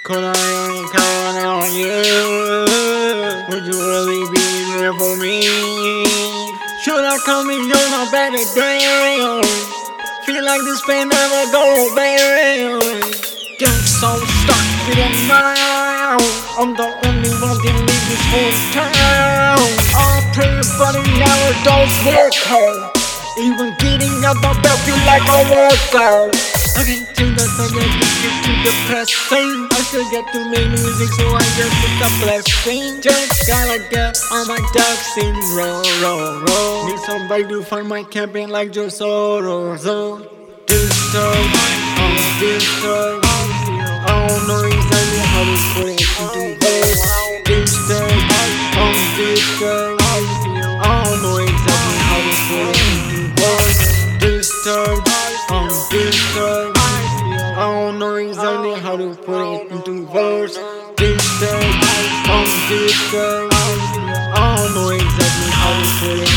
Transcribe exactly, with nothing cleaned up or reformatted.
Could I only count on you? Would you really be there for me? Should I come in on a better day? Feel like this pain never go away. Get so stuck with it now. I'm the only one that leave this whole town. I pray but it never does work out. Even getting out the bed feel like a workout. I can't change the sun that gets too depressing. I still get to make music, so I guess it's a blessing. Just gotta get all my ducks in row, row, row. Need somebody to find my campaign like Joe Soros. Disturb, I'm disturbed. I don't know exactly how to put it into words. Disturb, I'm disturbed. I don't know exactly how to put it into words. Disturb, I'm disturbed. I don't know exactly how to put it into words. Disturbed, I'm disturbed. I don't know exactly how to put it